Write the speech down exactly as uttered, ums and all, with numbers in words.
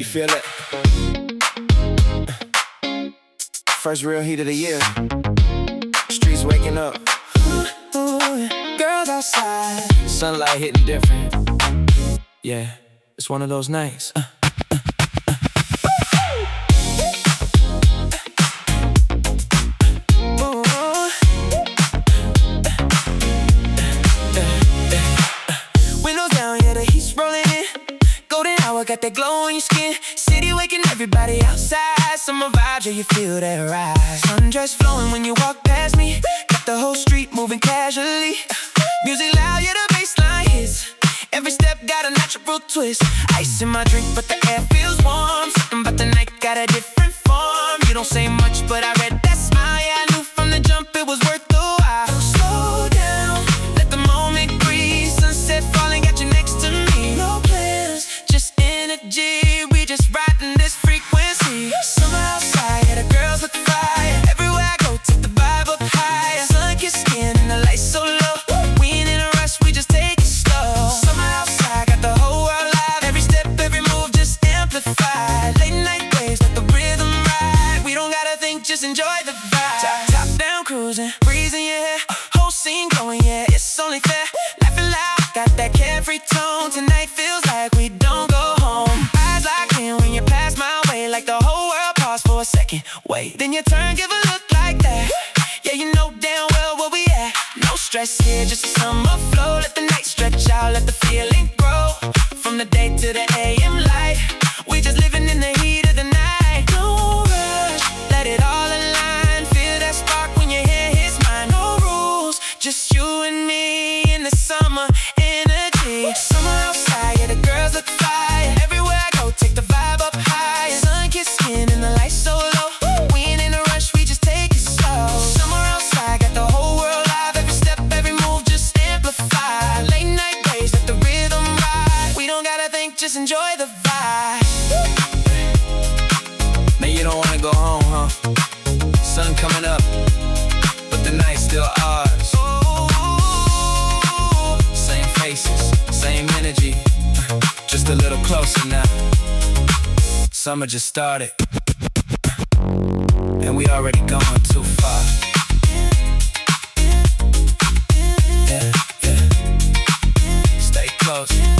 feel it. First real heat of the year. Streets waking up. Girls outside. Sunlight hitting different. Yeah, it's one of those nights. uh. Got that glow on your skin. City waking everybody outside. Summer vibes, yeah, you feel that rise. Sundress flowing when you walk past me. Got the whole street moving casually. Music loud, yeah, the bassline hits. Every step got a natural twist. Ice in my drink, but the air feels warm. Something about the night got a different form. You don't say much, but I read that smile. Yeah, I knew from the jump it was worth the while. Slow down, let the moment breathe. Sunset falling, got you next to me. No plans, just energy, we just riding this frequency. Summer outside, yeah, the girls look fire. Everywhere I go, take the vibe up higher. Sun-kissed skin and the lights so low. We ain't in a rush, we just take it slow. Summer outside, got the whole world live. Every step, every move, just amplified. Late night waves, let the rhythm ride. We don't gotta think, just enjoy the vibe. Top, top down cruising, breeze in your hair. Whole scene glowing, yeah, it's only fair. Laughing loud, got that carefree tone. Tonight feels like we don't go home. Eyes locked in when you pass my way, like the whole world paused for a second. Wait, then you turn, give a look like that. Yeah, you know damn well where we at. No stress here, just a summer flow. Let the night stretch out, let the feeling grow. From the day to the A M light, we just living in the heat of the night. No rush, let it all align. Feel that spark when your hair hits mine. No rules, just you and me in the summer energy. Summer outside, yeah, the girls look fire. Everywhere I go, take the vibe up higher. Sun-kissed skin and the lights so low. We ain't in a rush, we just take it slow. Summer outside, got the whole world live. Every step, every move, just amplify. Late night waves, let the rhythm ride. We don't gotta think, just enjoy the vibe. Now you don't wanna go home, huh? Sun coming up, but the night's still ours. Same faces, same energy, just a little closer now. Summer just started, and we already gone too far. Yeah, yeah. Stay close.